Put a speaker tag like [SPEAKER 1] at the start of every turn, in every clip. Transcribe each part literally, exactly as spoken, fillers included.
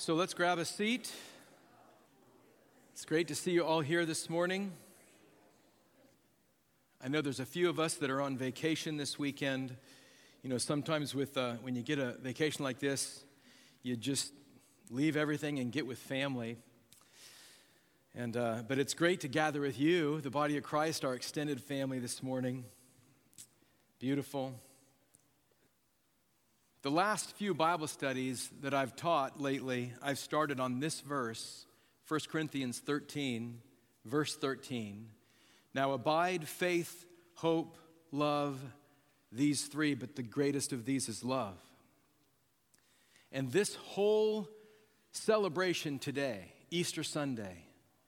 [SPEAKER 1] So let's grab a seat. It's great to see you all here this morning. I know there's a few of us that are on vacation this weekend. You know, sometimes with uh, when you get a vacation like this, you just leave everything and get with family. And uh, but it's great to gather with you, the body of Christ, our extended family this morning. Beautiful. The last few Bible studies that I've taught lately, I've started on this verse, First Corinthians thirteen, verse thirteen. Now abide faith, hope, love, these three, but the greatest of these is love. And this whole celebration today, Easter Sunday,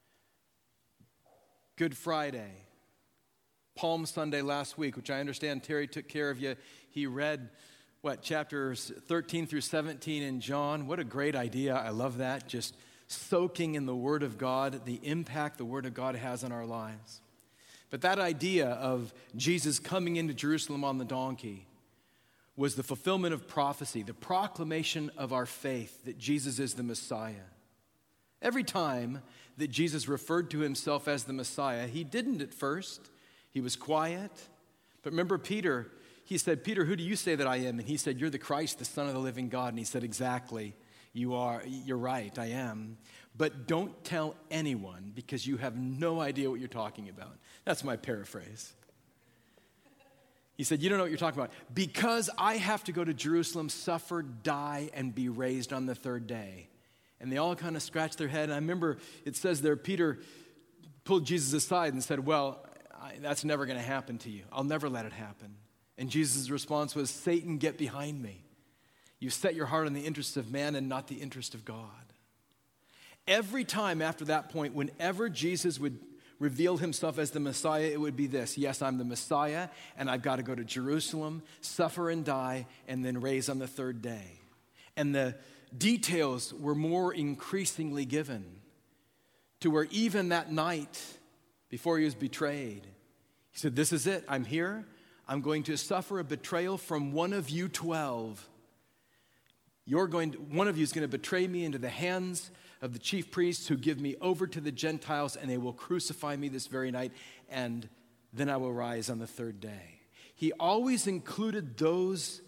[SPEAKER 1] Good Friday, Palm Sunday last week, which I understand Terry took care of you. He read, what, chapters thirteen through seventeen in John. What a great idea. I love that. Just soaking in the Word of God, the impact the Word of God has on our lives. But that idea of Jesus coming into Jerusalem on the donkey was the fulfillment of prophecy, the proclamation of our faith that Jesus is the Messiah. Every time that Jesus referred to himself as the Messiah, he didn't at first. He was quiet. But remember Peter, he said, Peter, who do you say that I am? And he said, you're the Christ, the Son of the living God. And he said, exactly, you are, you're right, I am. But don't tell anyone because you have no idea what you're talking about. That's my paraphrase. He said, you don't know what you're talking about. Because I have to go to Jerusalem, suffer, die, and be raised on the third day. And they all kind of scratched their head. And I remember it says there, Peter pulled Jesus aside and said, well, I, that's never going to happen to you. I'll never let it happen. And Jesus' response was, Satan, get behind me. You set your heart on the interests of man and not the interest of God. Every time after that point, whenever Jesus would reveal himself as the Messiah, it would be this. Yes, I'm the Messiah, and I've got to go to Jerusalem, suffer and die, and then raise on the third day. And the details were more increasingly given to where even that night before he was betrayed, he said, this is it. I'm here. I'm going to suffer a betrayal from one of you twelve. You're going to, one of you is going to betray me into the hands of the chief priests who give me over to the Gentiles, and they will crucify me this very night, and then I will rise on the third day. He always included those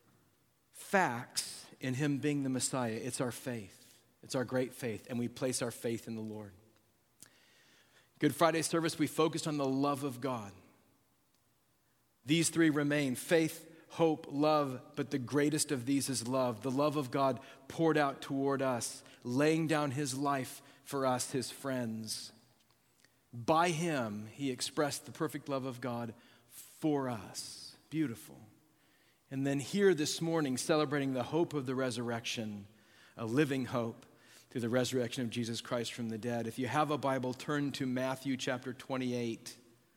[SPEAKER 1] facts in him being the Messiah. It's our faith. It's our great faith, and we place our faith in the Lord. Good Friday service, we focused on the love of God. These three remain: faith, hope, love, but the greatest of these is love. The love of God poured out toward us, laying down his life for us, his friends. By him, he expressed the perfect love of God for us. Beautiful. And then here this morning, celebrating the hope of the resurrection, a living hope through the resurrection of Jesus Christ from the dead. If you have a Bible, turn to Matthew chapter twenty-eight.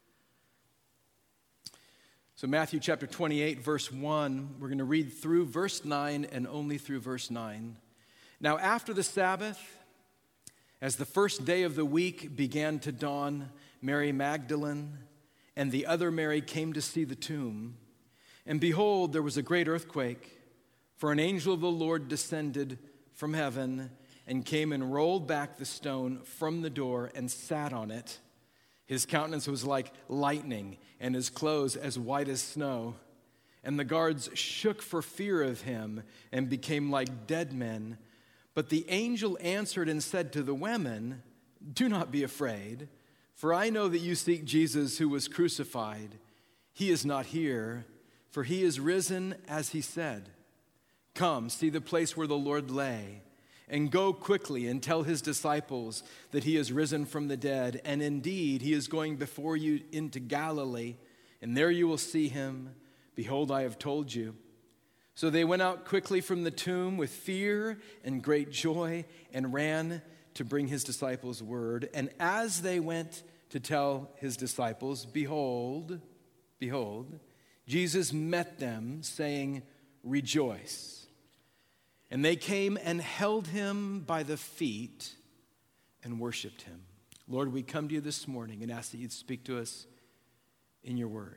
[SPEAKER 1] So Matthew chapter twenty-eight, verse one, we're going to read through verse nine and only through verse nine. Now after the Sabbath, as the first day of the week began to dawn, Mary Magdalene and the other Mary came to see the tomb. And behold, there was a great earthquake, for an angel of the Lord descended from heaven and came and rolled back the stone from the door and sat on it. His countenance was like lightning, and his clothes as white as snow. And the guards shook for fear of him and became like dead men. But the angel answered and said to the women, do not be afraid, for I know that you seek Jesus who was crucified. He is not here, for he is risen as he said. Come, see the place where the Lord lay. And go quickly and tell his disciples that he is risen from the dead. And indeed, he is going before you into Galilee, and there you will see him. Behold, I have told you. So they went out quickly from the tomb with fear and great joy and ran to bring his disciples word. And as they went to tell his disciples, behold, behold, Jesus met them, saying, rejoice. And they came and held him by the feet and worshiped him. Lord, we come to you this morning and ask that you'd speak to us in your word.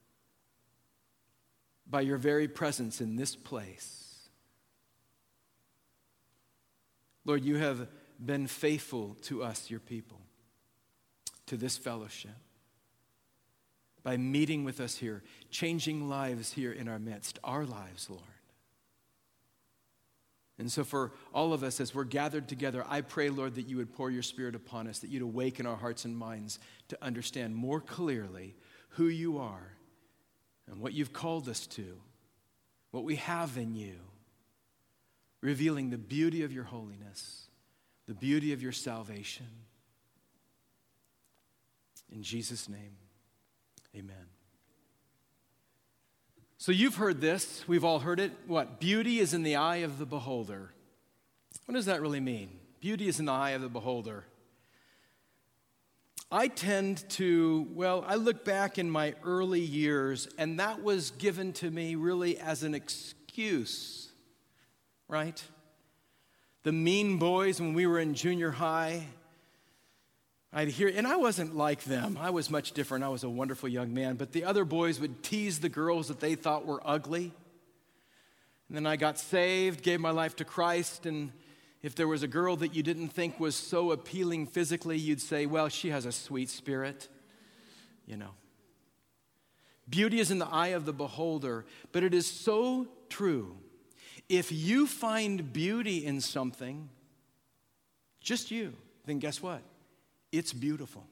[SPEAKER 1] By your very presence in this place, Lord, you have been faithful to us, your people, to this fellowship, by meeting with us here, changing lives here in our midst, our lives, Lord. And so for all of us, as we're gathered together, I pray, Lord, that you would pour your Spirit upon us, that you'd awaken our hearts and minds to understand more clearly who you are and what you've called us to, what we have in you, revealing the beauty of your holiness, the beauty of your salvation. In Jesus' name, amen. So you've heard this. We've all heard it. What? Beauty is in the eye of the beholder. What does that really mean? Beauty is in the eye of the beholder. I tend to, well, I look back in my early years, and that was given to me really as an excuse, right? The mean boys when we were in junior high, I'd hear, and I wasn't like them. I was much different. I was a wonderful young man. But the other boys would tease the girls that they thought were ugly. And then I got saved, gave my life to Christ, and if there was a girl that you didn't think was so appealing physically, you'd say, well, she has a sweet spirit, you know. Beauty is in the eye of the beholder, but it is so true. If you find beauty in something, just you, then guess what? It's beautiful.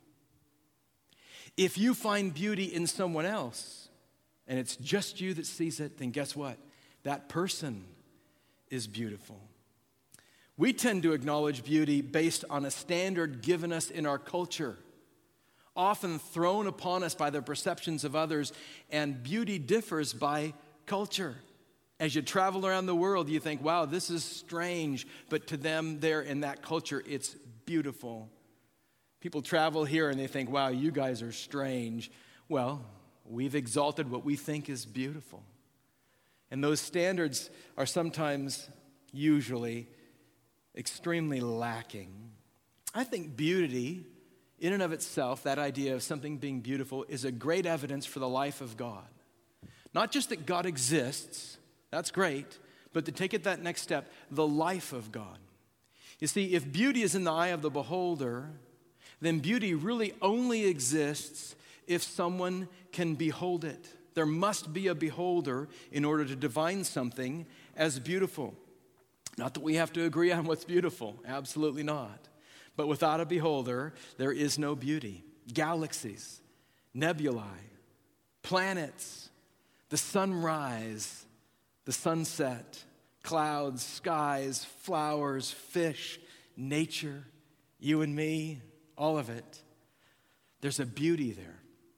[SPEAKER 1] If you find beauty in someone else, and it's just you that sees it, then guess what? That person is beautiful. We tend to acknowledge beauty based on a standard given us in our culture, often thrown upon us by the perceptions of others, and beauty differs by culture. As you travel around the world, you think, wow, this is strange, but to them there in that culture, it's beautiful. People travel here and they think, wow, you guys are strange. Well, we've exalted what we think is beautiful. And those standards are sometimes, usually, extremely lacking. I think beauty, in and of itself, that idea of something being beautiful, is a great evidence for the life of God. Not just that God exists, that's great, but to take it that next step, the life of God. You see, if beauty is in the eye of the beholder, then beauty really only exists if someone can behold it. There must be a beholder in order to define something as beautiful. Not that we have to agree on what's beautiful, absolutely not. But without a beholder, there is no beauty. Galaxies, nebulae, planets, the sunrise, the sunset, clouds, skies, flowers, fish, nature, you and me, all of it. There's a beauty there.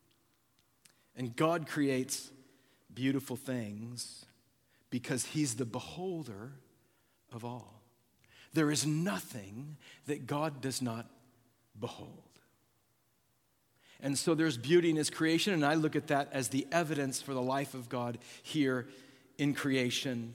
[SPEAKER 1] And God creates beautiful things because he's the beholder of all. There is nothing that God does not behold. And so there's beauty in his creation, and I look at that as the evidence for the life of God here in creation.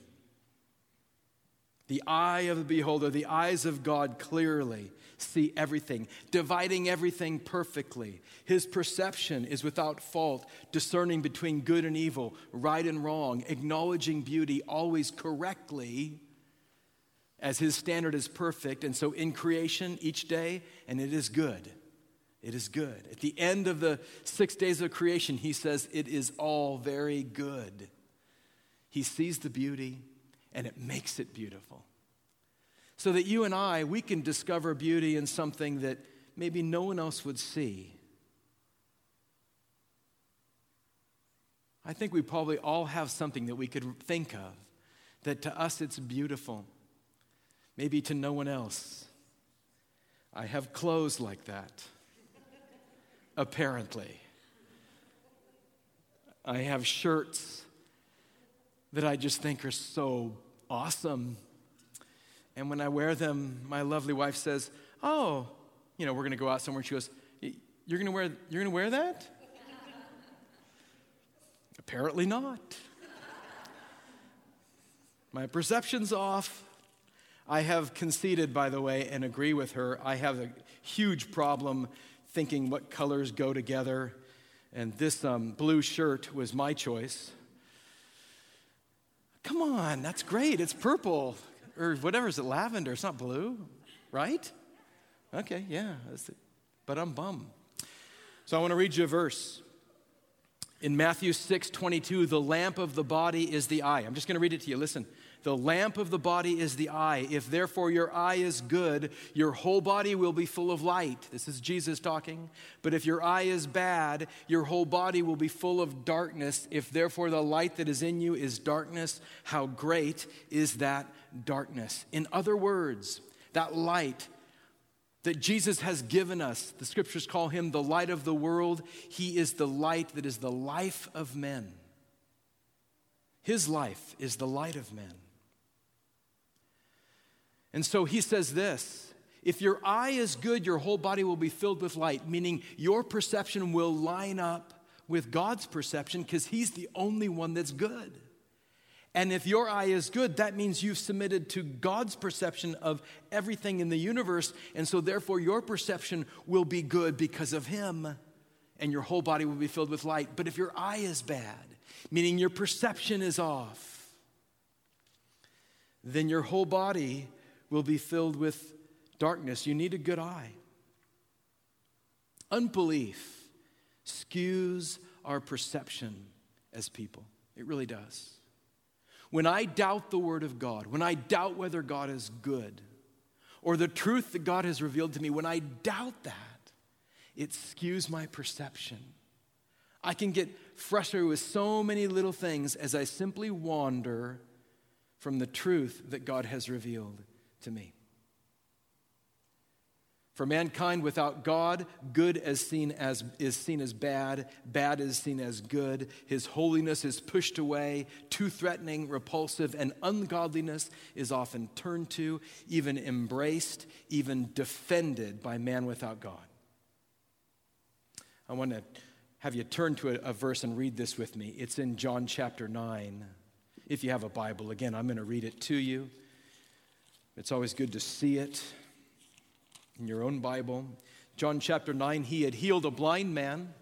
[SPEAKER 1] The eye of the beholder, the eyes of God clearly see everything, dividing everything perfectly. His perception is without fault, discerning between good and evil, right and wrong, acknowledging beauty always correctly as his standard is perfect. And so in creation each day, and it is good. It is good. At the end of the six days of creation, he says it is all very good. He sees the beauty, and it makes it beautiful. So that you and I, we can discover beauty in something that maybe no one else would see. I think we probably all have something that we could think of that to us it's beautiful. Maybe to no one else. I have clothes like that. Apparently. I have shirts that I just think are so awesome. And when I wear them, my lovely wife says, oh, you know, we're going to go out somewhere. And she goes, you're going to wear, you're going to wear that? Apparently not. My perception's off. I have conceded, by the way, and agree with her. I have a huge problem thinking what colors go together. And this um, blue shirt was my choice. Come on, that's great. It's purple. or whatever, is it lavender? It's not blue, right? Okay, yeah, that's it. But I'm bummed. So I want to read you a verse. In Matthew six twenty-two, the lamp of the body is the eye. I'm just going to read it to you. Listen. The lamp of the body is the eye. If therefore your eye is good, your whole body will be full of light. This is Jesus talking. But if your eye is bad, your whole body will be full of darkness. If therefore the light that is in you is darkness, how great is that darkness? In other words, that light that Jesus has given us, the scriptures call him the light of the world. He is the light that is the life of men. His life is the light of men. And so he says this, if your eye is good, your whole body will be filled with light, meaning your perception will line up with God's perception because he's the only one that's good. And if your eye is good, that means you've submitted to God's perception of everything in the universe, and so therefore your perception will be good because of him, and your whole body will be filled with light. But if your eye is bad, meaning your perception is off, then your whole body will be filled with darkness. You need a good eye. Unbelief skews our perception as people. It really does. When I doubt the Word of God, when I doubt whether God is good, or the truth that God has revealed to me, when I doubt that, it skews my perception. I can get frustrated with so many little things as I simply wander from the truth that God has revealed to me. For mankind without God, good as seen as is seen as bad, bad is seen as good. His holiness is pushed away, too threatening, repulsive, and ungodliness is often turned to, even embraced, even defended by man without God. I want to have you turn to a, a verse and read this with me. It's in John chapter nine. If you have a Bible, again, I'm going to read it to you. It's always good to see it in your own Bible. John chapter nine, he had healed a blind man.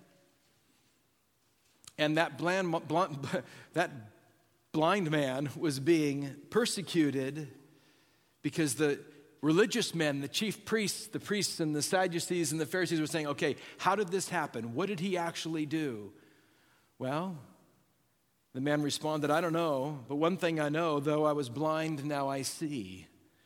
[SPEAKER 1] And that blind, blind, that blind man was being persecuted because the religious men, the chief priests, the priests and the Sadducees and the Pharisees were saying, okay, how did this happen? What did he actually do? Well, the man responded, I don't know, but one thing I know, though I was blind, now I see.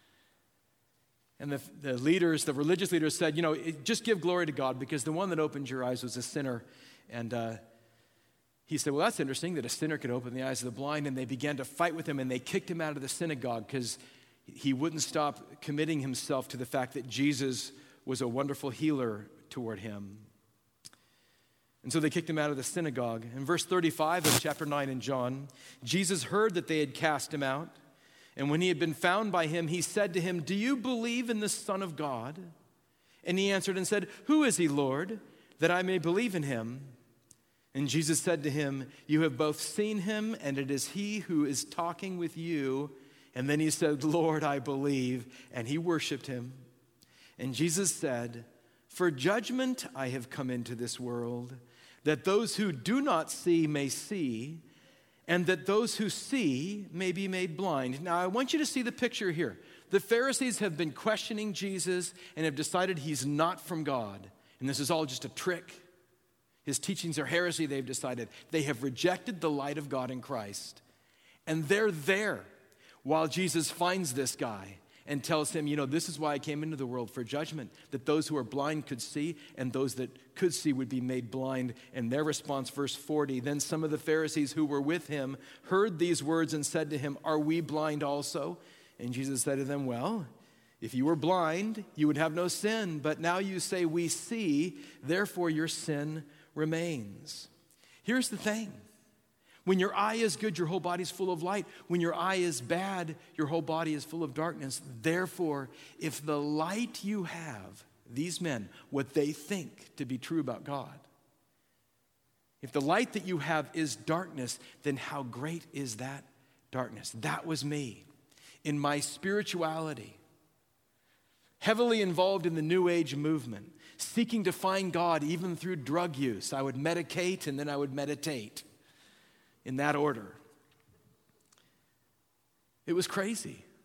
[SPEAKER 1] And the, the leaders, the religious leaders said, you know, it, just give glory to God because the one that opened your eyes was a sinner. And uh, he said, well, that's interesting that a sinner could open the eyes of the blind. And they began to fight with him and they kicked him out of the synagogue because he wouldn't stop committing himself to the fact that Jesus was a wonderful healer toward him. And so they kicked him out of the synagogue. In verse thirty-five of chapter nine in John, Jesus heard that they had cast him out. And when he had been found by him, he said to him, do you believe in the Son of God? And he answered and said, who is he, Lord, that I may believe in him? And Jesus said to him, you have both seen him, and it is he who is talking with you. And then he said, Lord, I believe. And he worshiped him. And Jesus said, for judgment I have come into this world, that those who do not see may see, and that those who see may be made blind. Now, I want you to see the picture here. The Pharisees have been questioning Jesus and have decided he's not from God. And this is all just a trick. His teachings are heresy, they've decided. They have rejected the light of God in Christ. And they're there while Jesus finds this guy and tells him, you know, this is why I came into the world, for judgment, that those who are blind could see and those that could see would be made blind. And their response, verse forty, then some of the Pharisees who were with him heard these words and said to him, are we blind also? And Jesus said to them, well, if you were blind, you would have no sin, but now you say we see, therefore your sin remains. Here's the thing. When your eye is good, your whole body is full of light. When your eye is bad, your whole body is full of darkness. Therefore, if the light you have, these men, what they think to be true about God, if the light that you have is darkness, then how great is that darkness? That was me in my spirituality, heavily involved in the New Age movement, seeking to find God even through drug use. I would medicate and then I would meditate. In that order. It was crazy.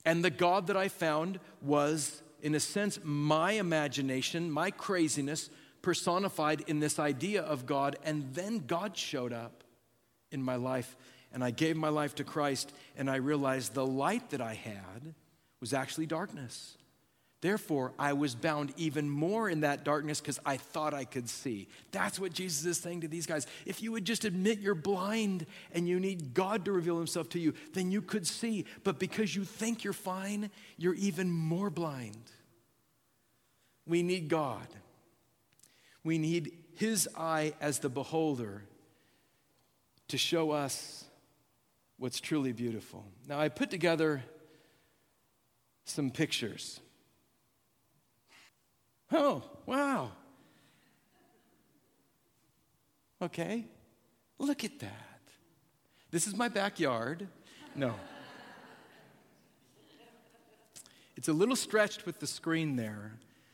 [SPEAKER 1] And the God that I found was, in a sense, my imagination, my craziness, personified in this idea of God. And then God showed up in my life, and I gave my life to Christ, and I realized the light that I had was actually darkness. Therefore, I was bound even more in that darkness because I thought I could see. That's what Jesus is saying to these guys. If you would just admit you're blind and you need God to reveal himself to you, then you could see. But because you think you're fine, you're even more blind. We need God. We need his eye as the beholder to show us what's truly beautiful. Now, I put together some pictures. Oh, wow. Okay, look at that. This is my backyard. No. It's a little stretched with the screen there.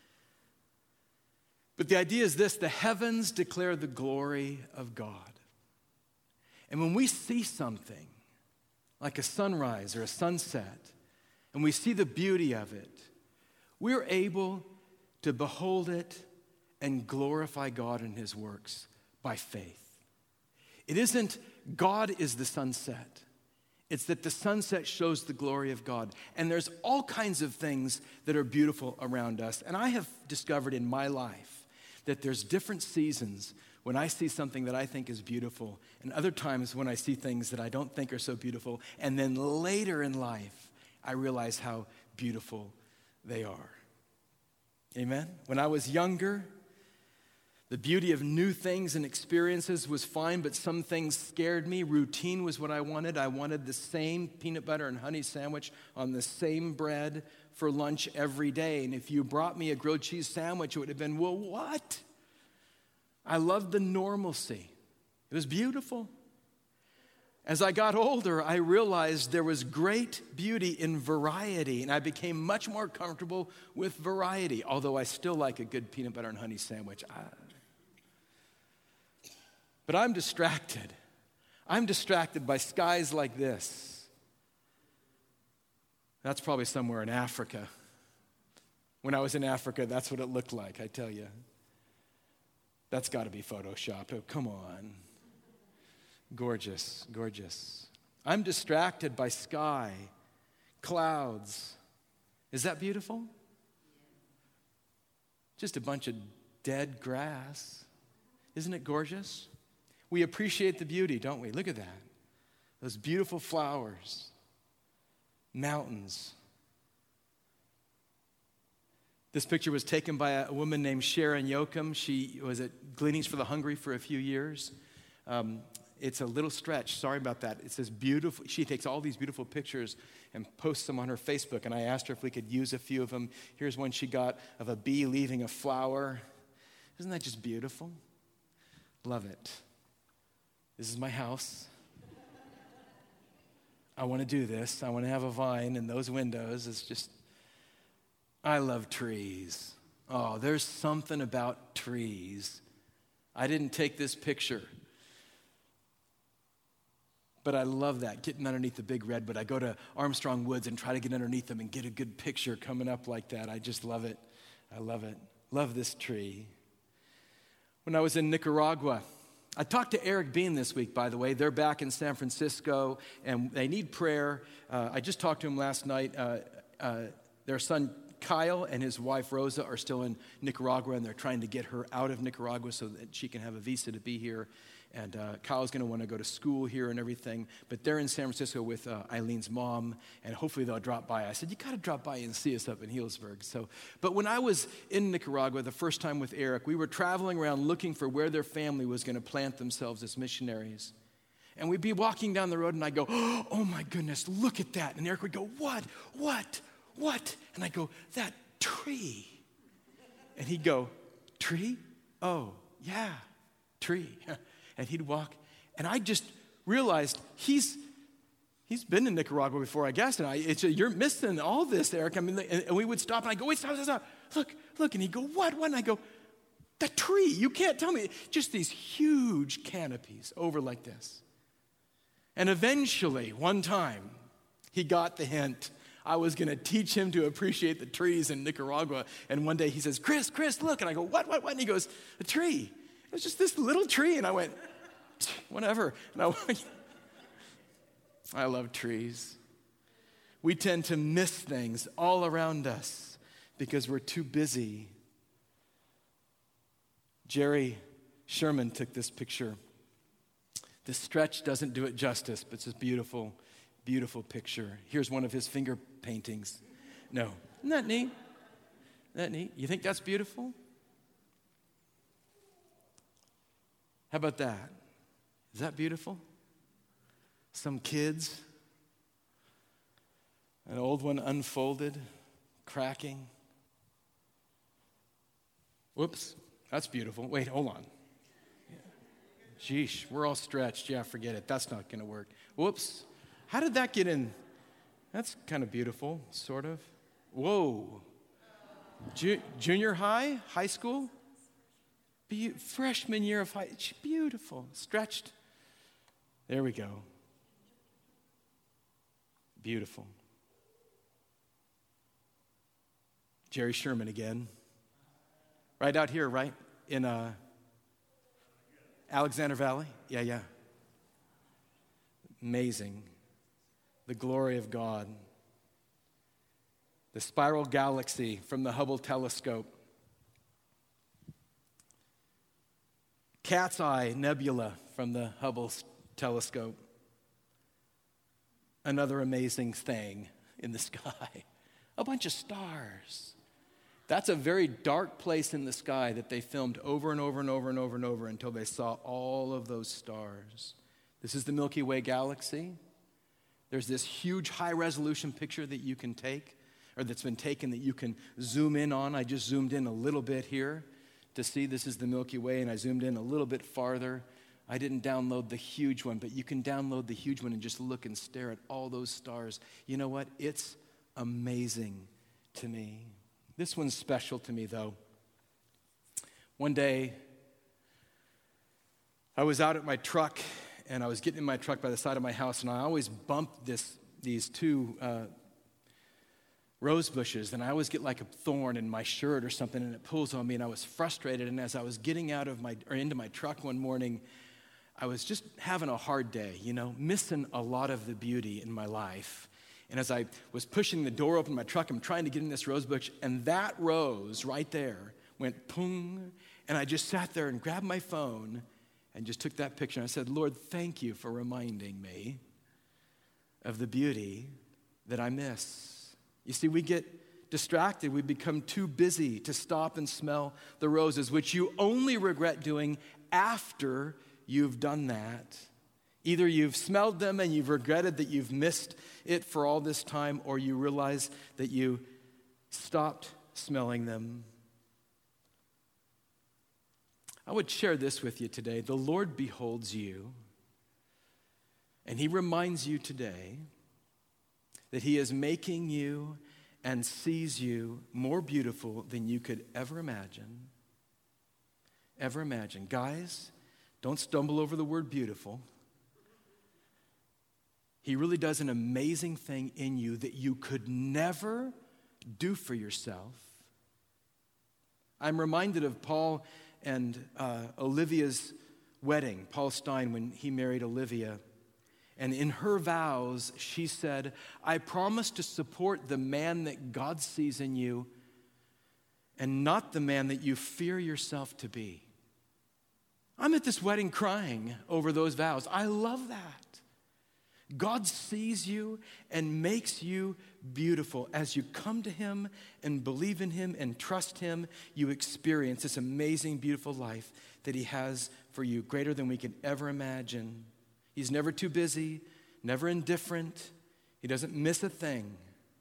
[SPEAKER 1] But the idea is this: the heavens declare the glory of God. And when we see something like a sunrise or a sunset, and we see the beauty of it, we're able to behold it and glorify God in his works by faith. It isn't God is the sunset. It's that the sunset shows the glory of God. And there's all kinds of things that are beautiful around us. And I have discovered in my life that there's different seasons when I see something that I think is beautiful, and other times when I see things that I don't think are so beautiful. And then later in life, I realize how beautiful they are. Amen? When I was younger, the beauty of new things and experiences was fine, but some things scared me. Routine was what I wanted. I wanted the same peanut butter and honey sandwich on the same bread for lunch every day. And if you brought me a grilled cheese sandwich, it would have been, well, what? I loved the normalcy. It was beautiful. As I got older, I realized there was great beauty in variety, and I became much more comfortable with variety, although I still like a good peanut butter and honey sandwich. I... But I'm distracted. I'm distracted by skies like this. That's probably somewhere in Africa. When I was in Africa, that's what it looked like, I tell you. That's got to be photoshopped. Oh, come on. Gorgeous, gorgeous. I'm distracted by sky, clouds. Is that beautiful? Just a bunch of dead grass. Isn't it gorgeous? We appreciate the beauty, don't we? Look at that. Those beautiful flowers, mountains. This picture was taken by a woman named Sharon Yoakum. She was at Gleanings for the Hungry for a few years. Um, It's a little stretch. Sorry about that. It says beautiful. She takes all these beautiful pictures and posts them on her Facebook. And I asked her if we could use a few of them. Here's one she got of a bee leaving a flower. Isn't that just beautiful? Love it. This is my house. I want to do this. I want to have a vine in those windows. It's just, I love trees. Oh, there's something about trees. I didn't take this picture. But I love that, getting underneath the big redwood. I go to Armstrong Woods and try to get underneath them and get a good picture coming up like that. I just love it. I love it. Love this tree. When I was in Nicaragua, I talked to Eric Bean this week, by the way. They're back in San Francisco, and they need prayer. Uh, I just talked to him last night. Uh, uh, their son, Kyle, and his wife, Rosa, are still in Nicaragua, and they're trying to get her out of Nicaragua so that she can have a visa to be here. And uh, Kyle's going to want to go to school here and everything. But they're in San Francisco with uh, Eileen's mom, and hopefully they'll drop by. I said, you got to drop by and see us up in Healdsburg. So, but when I was in Nicaragua the first time with Eric, we were traveling around looking for where their family was going to plant themselves as missionaries. And we'd be walking down the road, and I'd go, oh, my goodness, look at that. And Eric would go, what, what, what? And I'd go, that tree. And he'd go, tree? Oh, yeah, tree. And he'd walk, and I just realized he's he's been in Nicaragua before, I guess. And I, it's a, you're missing all this, Eric. I mean, and, and we would stop, and I go, wait, stop, stop, stop. Look, look. And he'd go, what, what? And I go, the tree. You can't tell me. Just these huge canopies over like this. And eventually, one time, he got the hint. I was going to teach him to appreciate the trees in Nicaragua. And one day he says, Chris, Chris, look. And I go, what, what, what? And he goes, a tree. It was just this little tree. And I went, whatever. And I went, I love trees. We tend to miss things all around us because we're too busy. Jerry Sherman took this picture. The stretch doesn't do it justice, but it's a beautiful, beautiful picture. Here's one of his finger paintings. No, isn't that neat? Isn't that neat? You think that's beautiful? How about that? Is that beautiful? Some kids, an old one unfolded, cracking. Whoops, that's beautiful. Wait, hold on. Sheesh, we're all stretched. Yeah, forget it. That's not going to work. Whoops. How did that get in? That's kind of beautiful, sort of. Whoa. Ju- junior high? High school? Be- freshman year of high. Beautiful. Stretched. There we go. Beautiful. Jerry Sherman again. Right out here, right? In a... Alexander Valley? Yeah, yeah. Amazing. The glory of God. The spiral galaxy from the Hubble telescope. Cat's Eye Nebula from the Hubble telescope. Another amazing thing in the sky. A bunch of stars. That's a very dark place in the sky that they filmed over and over and over and over and over until they saw all of those stars. This is the Milky Way galaxy. There's this huge high-resolution picture that you can take, or that's been taken that you can zoom in on. I just zoomed in a little bit here to see this is the Milky Way, and I zoomed in a little bit farther. I didn't download the huge one, but you can download the huge one and just look and stare at all those stars. You know what? It's amazing to me. This one's special to me, though. One day, I was out at my truck, and I was getting in my truck by the side of my house, and I always bump this, these two uh, rose bushes, and I always get like a thorn in my shirt or something, and it pulls on me, and I was frustrated. And as I was getting out of my or into my truck one morning, I was just having a hard day, you know, missing a lot of the beauty in my life. And as I was pushing the door open in my truck, I'm trying to get in this rose bush, and that rose right there went pung, and I just sat there and grabbed my phone and just took that picture. And I said, Lord, thank you for reminding me of the beauty that I miss. You see, we get distracted. We become too busy to stop and smell the roses, which you only regret doing after you've done that. Either you've smelled them and you've regretted that you've missed it for all this time, or you realize that you stopped smelling them. I would share this with you today. The Lord beholds you, and He reminds you today that He is making you and sees you more beautiful than you could ever imagine. Ever imagine. Guys, don't stumble over the word beautiful. He really does an amazing thing in you that you could never do for yourself. I'm reminded of Paul and uh, Olivia's wedding, Paul Stein, when he married Olivia. And in her vows, she said, I promise to support the man that God sees in you and not the man that you fear yourself to be. I'm at this wedding crying over those vows. I love that. God sees you and makes you beautiful. As you come to Him and believe in Him and trust Him, you experience this amazing, beautiful life that He has for you, greater than we could ever imagine. He's never too busy, never indifferent. He doesn't miss a thing.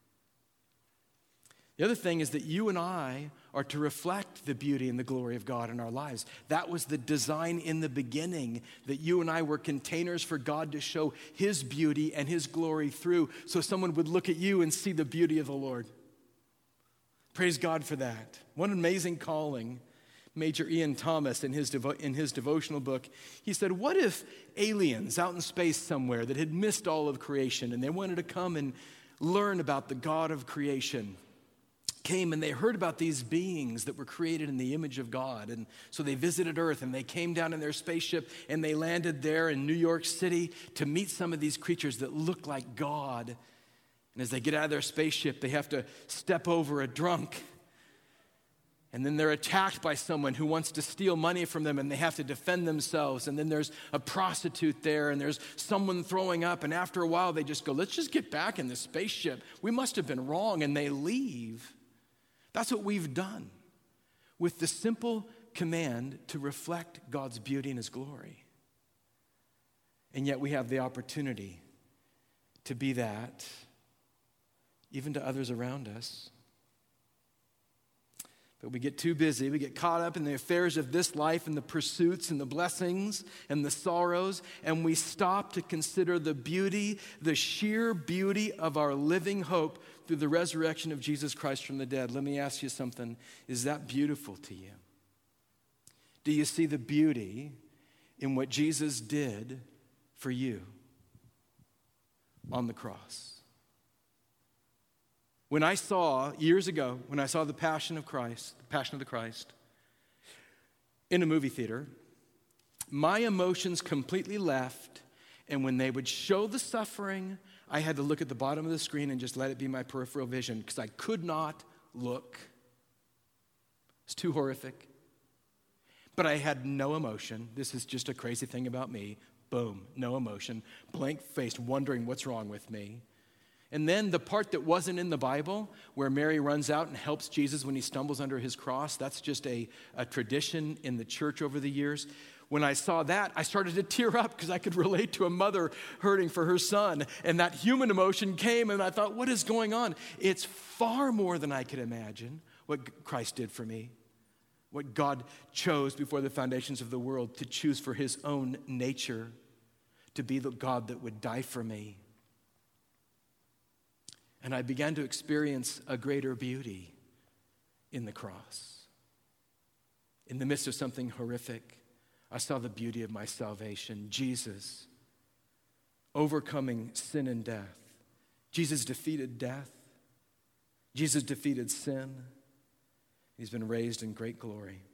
[SPEAKER 1] The other thing is that you and I are to reflect the beauty and the glory of God in our lives. That was the design in the beginning, that you and I were containers for God to show His beauty and His glory through, so someone would look at you and see the beauty of the Lord. Praise God for that. What an amazing calling. Major Ian Thomas, in his, devo- in his devotional book, he said, what if aliens out in space somewhere that had missed all of creation and they wanted to come and learn about the God of creation came and they heard about these beings that were created in the image of God. And so they visited Earth and they came down in their spaceship and they landed there in New York City to meet some of these creatures that look like God. And as they get out of their spaceship, they have to step over a drunk. And then they're attacked by someone who wants to steal money from them and they have to defend themselves. And then there's a prostitute there and there's someone throwing up. And after a while, they just go, let's just get back in the spaceship. We must have been wrong. And they leave. That's what we've done with the simple command to reflect God's beauty and his glory. And yet we have the opportunity to be that even to others around us. But we get too busy. We get caught up in the affairs of this life and the pursuits and the blessings and the sorrows, and we stop to consider the beauty, the sheer beauty of our living hope through the resurrection of Jesus Christ from the dead. Let me ask you something. Is that beautiful to you? Do you see the beauty in what Jesus did for you on the cross? When I saw, years ago, when I saw the Passion of Christ, the Passion of the Christ, in a movie theater, my emotions completely left, and when they would show the suffering, I had to look at the bottom of the screen and just let it be my peripheral vision because I could not look. It's too horrific. But I had no emotion. This is just a crazy thing about me. Boom, no emotion. Blank-faced, wondering what's wrong with me. And then the part that wasn't in the Bible, where Mary runs out and helps Jesus when he stumbles under his cross, that's just a, a tradition in the church over the years. When I saw that, I started to tear up because I could relate to a mother hurting for her son. And that human emotion came, and I thought, what is going on? It's far more than I could imagine what Christ did for me, what God chose before the foundations of the world to choose for his own nature, to be the God that would die for me. And I began to experience a greater beauty in the cross. In the midst of something horrific, I saw the beauty of my salvation. Jesus overcoming sin and death. Jesus defeated death. Jesus defeated sin. He's been raised in great glory.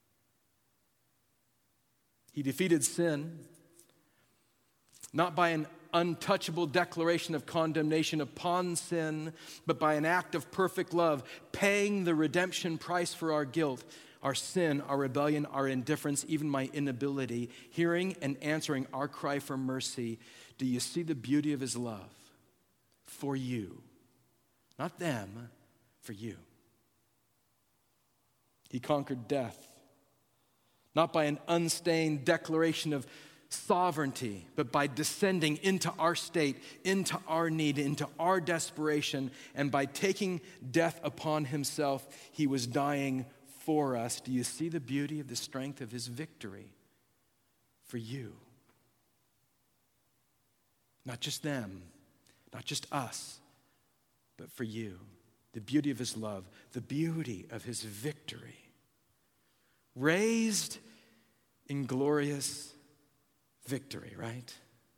[SPEAKER 1] He defeated sin not by an untouchable declaration of condemnation upon sin, but by an act of perfect love, paying the redemption price for our guilt, our sin, our rebellion, our indifference, even my inability, hearing and answering our cry for mercy. Do you see the beauty of his love for you? Not them, for you. He conquered death, not by an unstained declaration of sovereignty, but by descending into our state, into our need, into our desperation, and by taking death upon himself, he was dying for us. Do you see the beauty of the strength of his victory for you? Not just them, not just us, but for you. The beauty of his love, the beauty of his victory. Raised in glorious victory, right?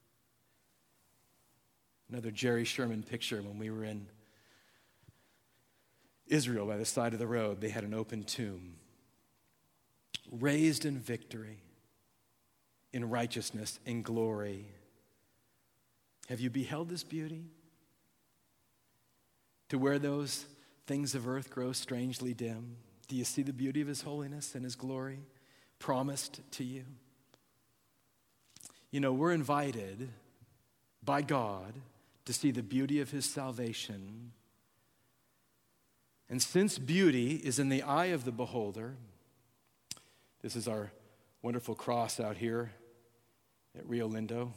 [SPEAKER 1] Another Jerry Sherman picture when we were in Israel by the side of the road. They had an open tomb. Raised in victory, in righteousness, in glory. Have you beheld this beauty? To where those things of earth grow strangely dim. Do you see the beauty of his holiness and his glory promised to you? You know, we're invited by God to see the beauty of his salvation. And since beauty is in the eye of the beholder, this is our wonderful cross out here at Rio Lindo.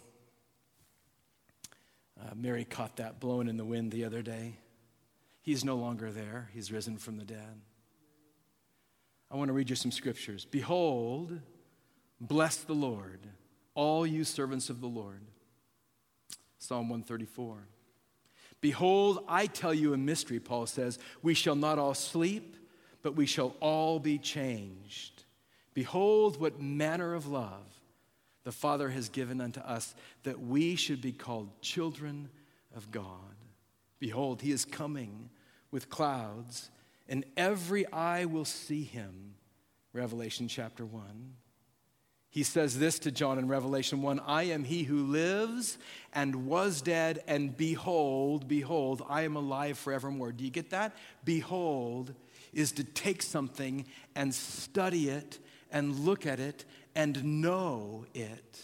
[SPEAKER 1] Uh, Mary caught that blowing in the wind the other day. He's no longer there. He's risen from the dead. I want to read you some scriptures. Behold, bless the Lord, all you servants of the Lord. Psalm one thirty-four. Behold, I tell you a mystery, Paul says. We shall not all sleep, but we shall all be changed. Behold, what manner of love the Father has given unto us, that we should be called children of God. Behold, he is coming with clouds, and every eye will see him. Revelation chapter one. He says this to John in Revelation one, I am he who lives and was dead, and behold, behold, I am alive forevermore. Do you get that? Behold is to take something and study it and look at it and know it.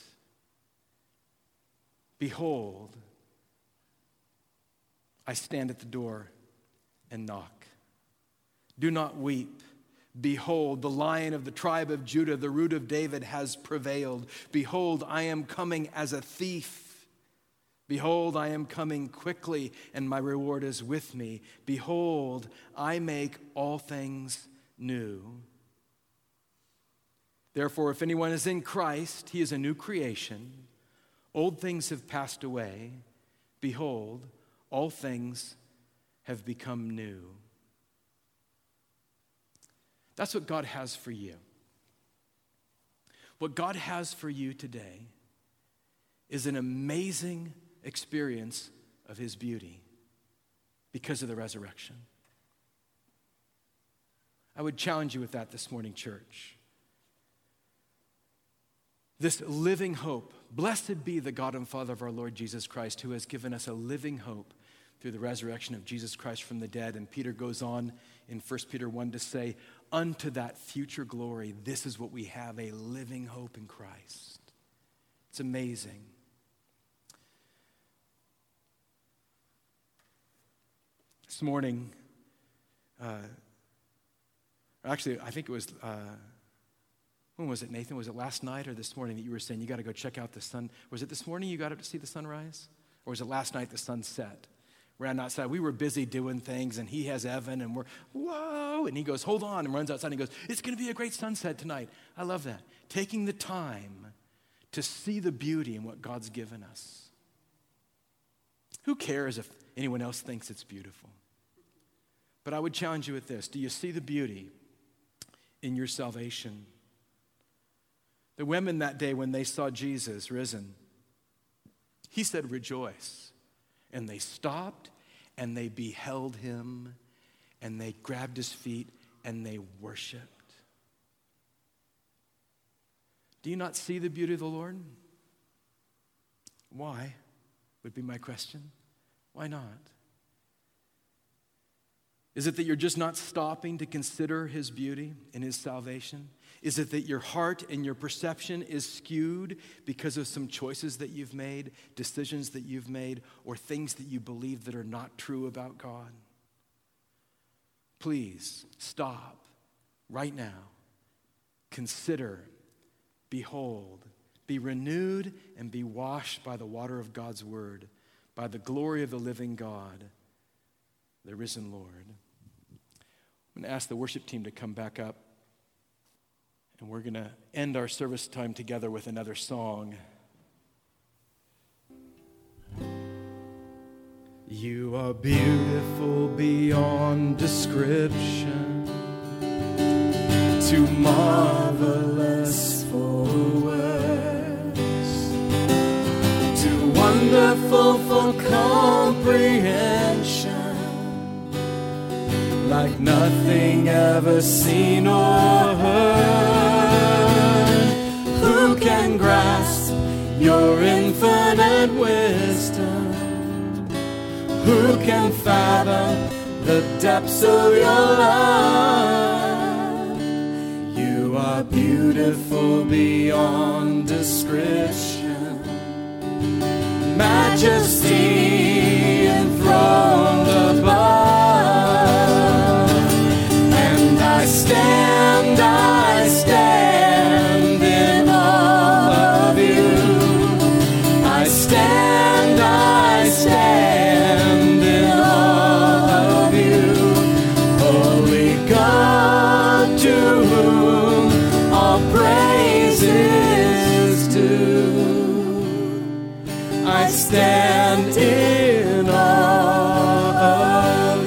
[SPEAKER 1] Behold, I stand at the door and knock. Do not weep. Behold, the Lion of the tribe of Judah, the Root of David, has prevailed. Behold, I am coming as a thief. Behold, I am coming quickly, and my reward is with me. Behold, I make all things new. Therefore, if anyone is in Christ, he is a new creation. Old things have passed away. Behold, all things have become new. That's what God has for you. What God has for you today is an amazing experience of his beauty because of the resurrection. I would challenge you with that this morning, church. This living hope, blessed be the God and Father of our Lord Jesus Christ, who has given us a living hope through the resurrection of Jesus Christ from the dead. And Peter goes on in First Peter one to say, unto that future glory, this is what we have, a living hope in Christ. It's amazing. This morning, uh, actually, I think it was, uh, when was it, Nathan? Was it last night or this morning that you were saying you got to go check out the sun? Was it this morning you got up to see the sunrise? Or was it last night the sun set? Ran outside. We were busy doing things, and he has Evan, and we're, whoa, and he goes, hold on, and runs outside, and he goes, it's going to be a great sunset tonight. I love that. Taking the time to see the beauty in what God's given us. Who cares if anyone else thinks it's beautiful? But I would challenge you with this. Do you see the beauty in your salvation? The women that day, when they saw Jesus risen, he said, rejoice. And they stopped, and they beheld him, and they grabbed his feet, and they worshiped. Do you not see the beauty of the Lord? Why, would be my question. Why not? Is it that you're just not stopping to consider his beauty and his salvation? Is it that your heart and your perception is skewed because of some choices that you've made, decisions that you've made, or things that you believe that are not true about God? Please stop right now. Consider, behold, be renewed and be washed by the water of God's word, by the glory of the living God, the risen Lord. I'm going to ask the worship team to come back up. And we're going to end our service time together with another song. You are beautiful beyond description, too marvelous for words, too wonderful for comprehension, like nothing ever seen or heard. Who can grasp your infinite wisdom? Who can fathom the depths of your love? You are beautiful beyond description, majesty enthroned above. And I stand, I stand in awe of you. I stand, I stand in awe of you. Holy God, to whom all praise is due. I stand in awe of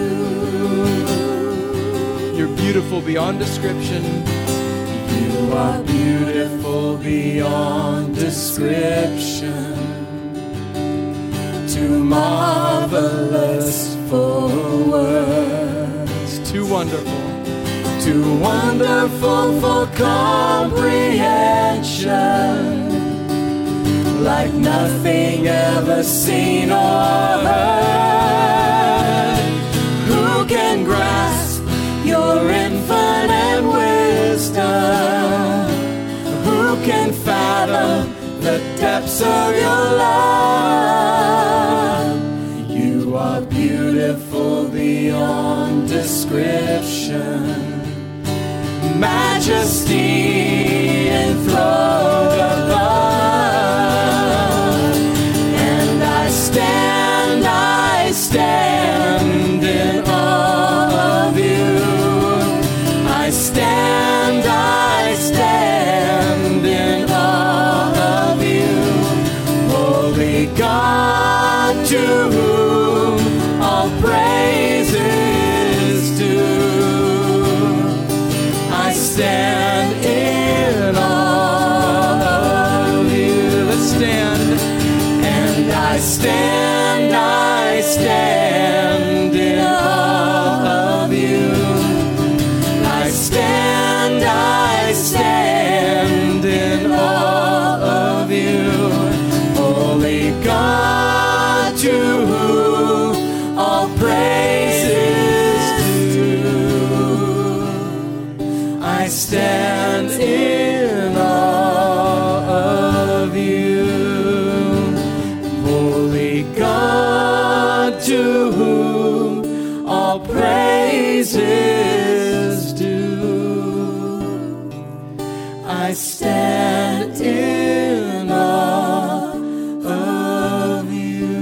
[SPEAKER 1] you. You're beautiful beyond description. You are beautiful beyond description,
[SPEAKER 2] too marvelous for words,
[SPEAKER 1] too wonderful,
[SPEAKER 2] too wonderful for comprehension, like nothing ever seen or heard. Who can grasp your infinite wisdom? Who can fathom the depths of your love? You are beautiful beyond description, majesty enthroned above. And I stand, I stand in awe of you. I stand, I stand in awe of you. Holy God, to whom all praise is due, I stand in awe of you.
[SPEAKER 1] Let's stand.
[SPEAKER 2] And I stand, I stand in awe of you. I stand, I stand in awe of you. Holy God, to whom all praise is due, I stand in awe of you. Holy God, to whom all praise is due, I stand in awe of you.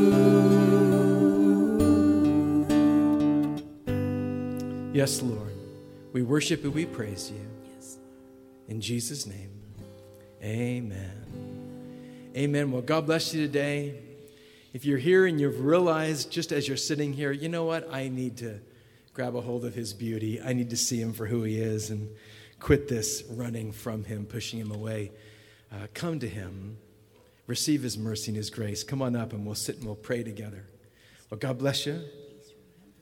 [SPEAKER 1] Yes, Lord. We worship and we praise you.
[SPEAKER 2] Yes.
[SPEAKER 1] In Jesus' name, amen. Amen. Well, God bless you today. If you're here and you've realized just as you're sitting here, you know what? I need to grab a hold of his beauty. I need to see him for who he is and quit this running from him, pushing him away. Uh, come to him. Receive his mercy and his grace. Come on up and we'll sit and we'll pray together. Well, God bless you.